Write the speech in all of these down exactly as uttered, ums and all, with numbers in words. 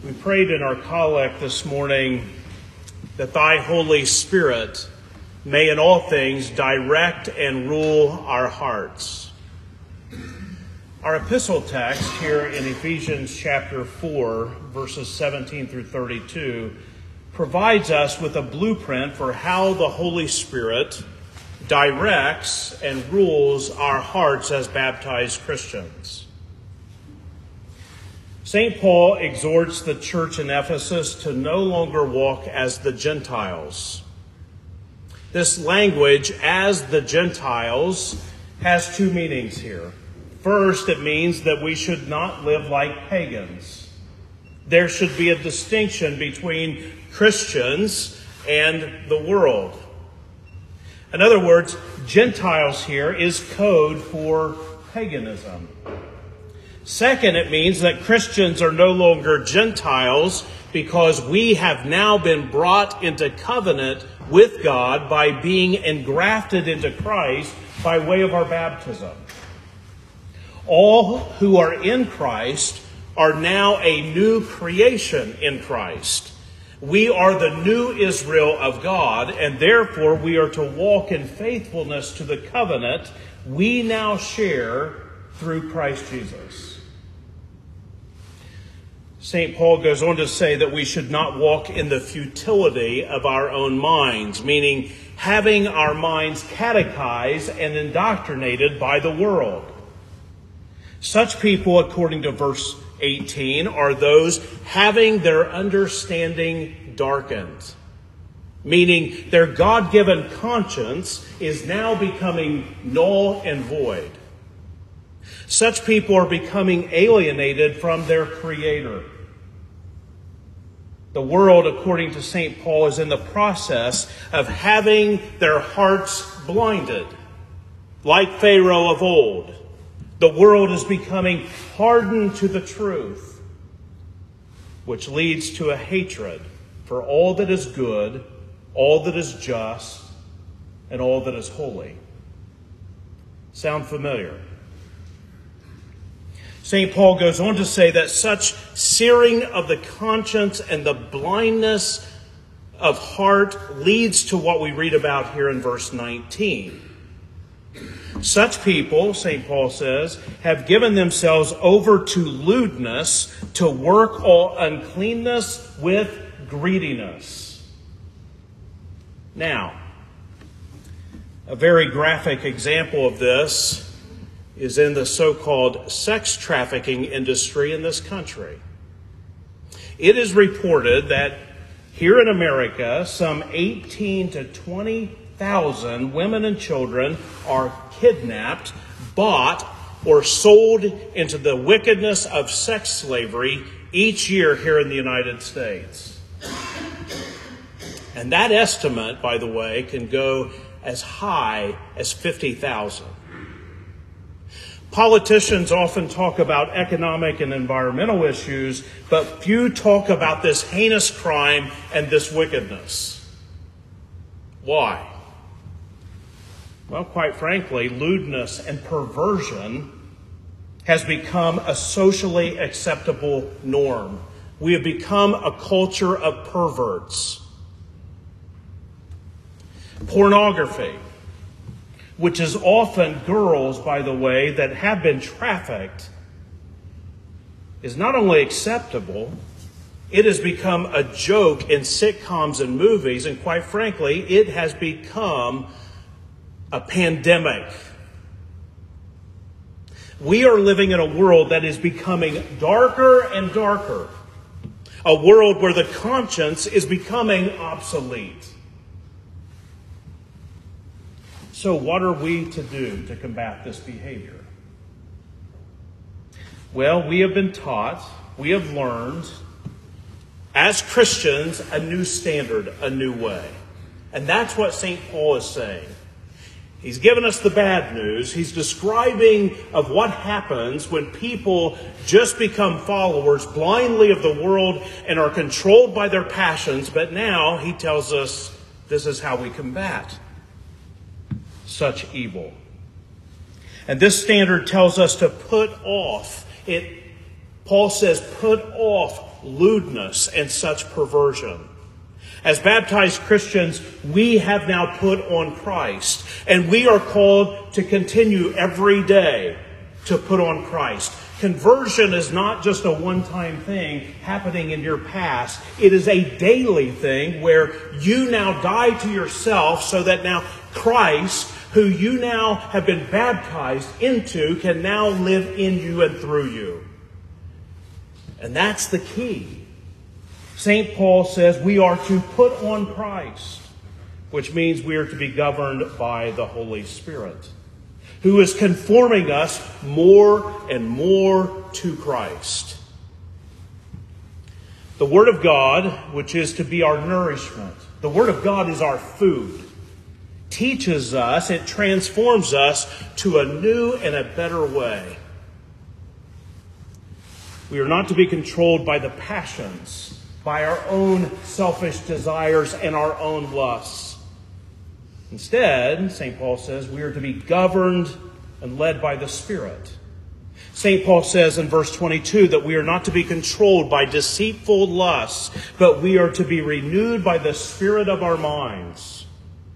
We prayed in our collect this morning that thy Holy Spirit may in all things direct and rule our hearts. Our epistle text here in Ephesians chapter four, verses seventeen through thirty-two, provides us with a blueprint for how the Holy Spirit directs and rules our hearts as baptized Christians. Saint Paul exhorts the church in Ephesus to no longer walk as the Gentiles. This language, as the Gentiles, has two meanings here. First, it means that we should not live like pagans. There should be a distinction between Christians and the world. In other words, Gentiles here is code for paganism. Second, it means that Christians are no longer Gentiles because we have now been brought into covenant with God by being engrafted into Christ by way of our baptism. All who are in Christ are now a new creation in Christ. We are the new Israel of God, and therefore we are to walk in faithfulness to the covenant we now share through Christ Jesus. Saint Paul goes on to say that we should not walk in the futility of our own minds, meaning having our minds catechized and indoctrinated by the world. Such people, according to verse eighteen, are those having their understanding darkened, meaning their God-given conscience is now becoming null and void. Such people are becoming alienated from their Creator. The world, according to Saint Paul, is in the process of having their hearts blinded, like Pharaoh of old. The world is becoming hardened to the truth, which leads to a hatred for all that is good, all that is just, and all that is holy. Sound familiar? Saint Paul goes on to say that such searing of the conscience and the blindness of heart leads to what we read about here in verse nineteen. Such people, Saint Paul says, have given themselves over to lewdness, to work all uncleanness with greediness. Now, a very graphic example of this is in the so-called sex trafficking industry in this country. It is reported that here in America, some eighteen to twenty thousand women and children are kidnapped, bought, or sold into the wickedness of sex slavery each year here in the United States. And that estimate, by the way, can go as high as fifty thousand. Politicians often talk about economic and environmental issues, but few talk about this heinous crime and this wickedness. Why? Well, quite frankly, lewdness and perversion has become a socially acceptable norm. We have become a culture of perverts. Pornography, which is often girls, by the way, that have been trafficked, is not only acceptable, it has become a joke in sitcoms and movies, and quite frankly, it has become a pandemic. We are living in a world that is becoming darker and darker, a world where the conscience is becoming obsolete. So what are we to do to combat this behavior? Well, we have been taught, we have learned, as Christians, a new standard, a new way. And that's what Saint Paul is saying. He's given us the bad news. He's describing of what happens when people just become followers blindly of the world and are controlled by their passions. But now he tells us this is how we combat such evil. And this standard tells us to put off. It, Paul says, put off lewdness and such perversion. As baptized Christians, we have now put on Christ, and we are called to continue every day to put on Christ. Conversion is not just a one-time thing happening in your past. It is a daily thing where you now die to yourself so that now Christ, who you now have been baptized into, can now live in you and through you. And that's the key. Saint Paul says we are to put on Christ, which means we are to be governed by the Holy Spirit, who is conforming us more and more to Christ. The Word of God, which is to be our nourishment, the Word of God is our food, teaches us, it transforms us to a new and a better way. We are not to be controlled by the passions, by our own selfish desires and our own lusts. Instead, Saint Paul says, we are to be governed and led by the Spirit. Saint Paul says in verse twenty-two that we are not to be controlled by deceitful lusts, but we are to be renewed by the spirit of our minds.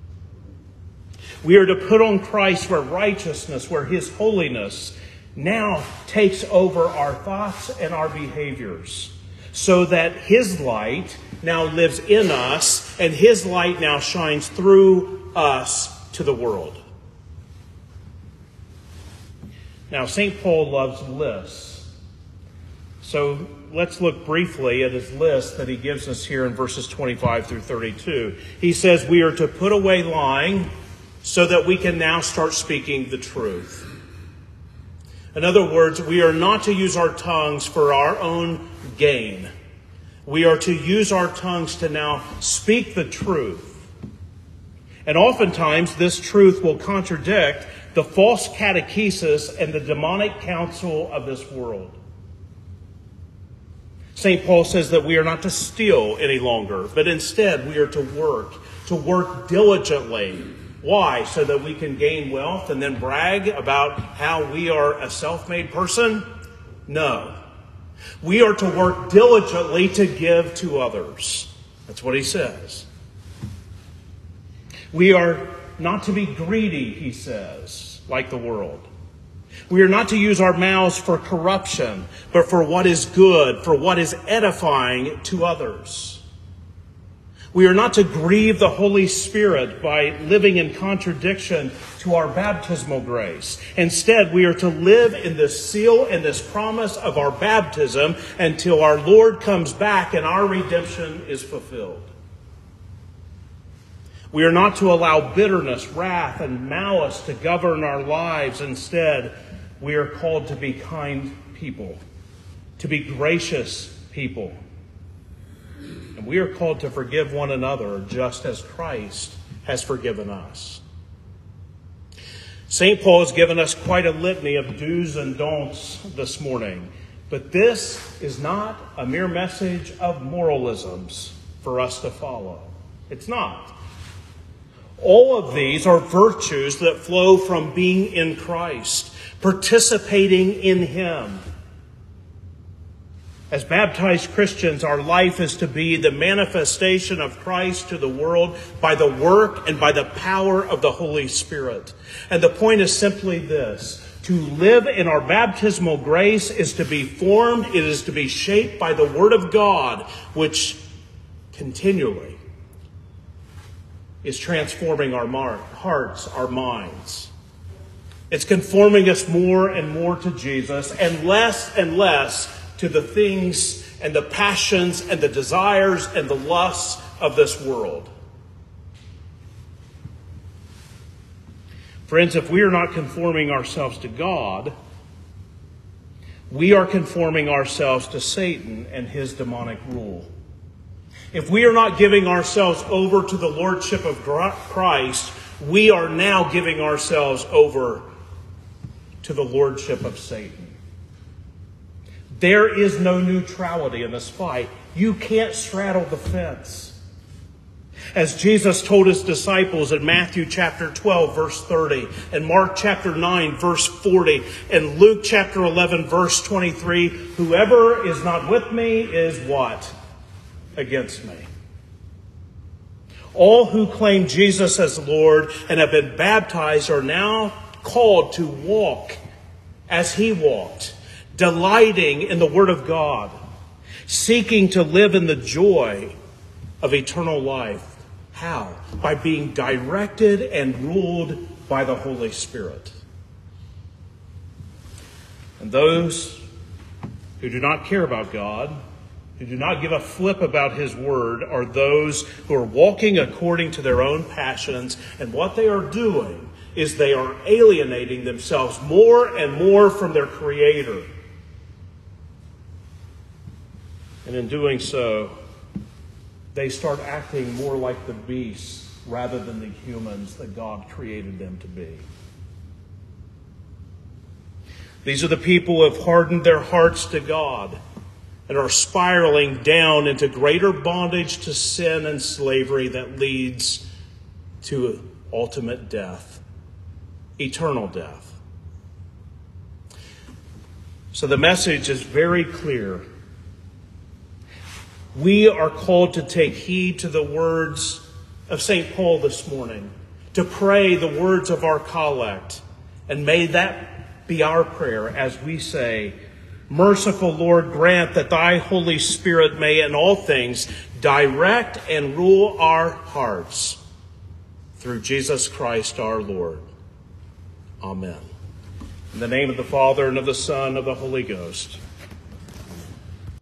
We are to put on Christ where righteousness, where His holiness now takes over our thoughts and our behaviors, so that His light now lives in us, and His light now shines through us to the world. Now, Saint Paul loves lists. So let's look briefly at his list that he gives us here in verses twenty-five through thirty-two. He says we are to put away lying so that we can now start speaking the truth. In other words, we are not to use our tongues for our own gain. We are to use our tongues to now speak the truth. And oftentimes this truth will contradict the false catechesis and the demonic counsel of this world. Saint Paul says that we are not to steal any longer, but instead we are to work, to work diligently. Why? So that we can gain wealth and then brag about how we are a self-made person? No. We are to work diligently to give to others. That's what he says. We are not to be greedy, he says, like the world. We are not to use our mouths for corruption, but for what is good, for what is edifying to others. We are not to grieve the Holy Spirit by living in contradiction to our baptismal grace. Instead, we are to live in this seal and this promise of our baptism until our Lord comes back and our redemption is fulfilled. We are not to allow bitterness, wrath, and malice to govern our lives. Instead, we are called to be kind people, to be gracious people. And we are called to forgive one another just as Christ has forgiven us. Saint Paul has given us quite a litany of do's and don'ts this morning. But this is not a mere message of moralisms for us to follow. It's not. All of these are virtues that flow from being in Christ, participating in Him. As baptized Christians, our life is to be the manifestation of Christ to the world by the work and by the power of the Holy Spirit. And the point is simply this: to live in our baptismal grace is to be formed, it is to be shaped by the Word of God, which continually is transforming our mar- hearts, our minds. It's conforming us more and more to Jesus and less and less to the things and the passions and the desires and the lusts of this world. Friends, if we are not conforming ourselves to God, we are conforming ourselves to Satan and his demonic rule. If we are not giving ourselves over to the Lordship of Christ, we are now giving ourselves over to the Lordship of Satan. There is no neutrality in this fight. You can't straddle the fence. As Jesus told his disciples in Matthew chapter twelve, verse thirty, and Mark chapter nine, verse forty, and Luke chapter eleven, verse twenty-three, whoever is not with me is what? Against me. All who claim Jesus as Lord and have been baptized are now called to walk as he walked, delighting in the Word of God, seeking to live in the joy of eternal life. How? By being directed and ruled by the Holy Spirit. And those who do not care about God, who do not give a flip about his word, are those who are walking according to their own passions. And what they are doing is they are alienating themselves more and more from their Creator. And in doing so, they start acting more like the beasts rather than the humans that God created them to be. These are the people who have hardened their hearts to God and are spiraling down into greater bondage to sin and slavery that leads to ultimate death, eternal death. So the message is very clear. We are called to take heed to the words of Saint Paul this morning, to pray the words of our collect, and may that be our prayer as we say, "Merciful Lord, grant that thy Holy Spirit may in all things direct and rule our hearts through Jesus Christ our Lord." Amen. In the name of the Father, and of the Son, and of the Holy Ghost.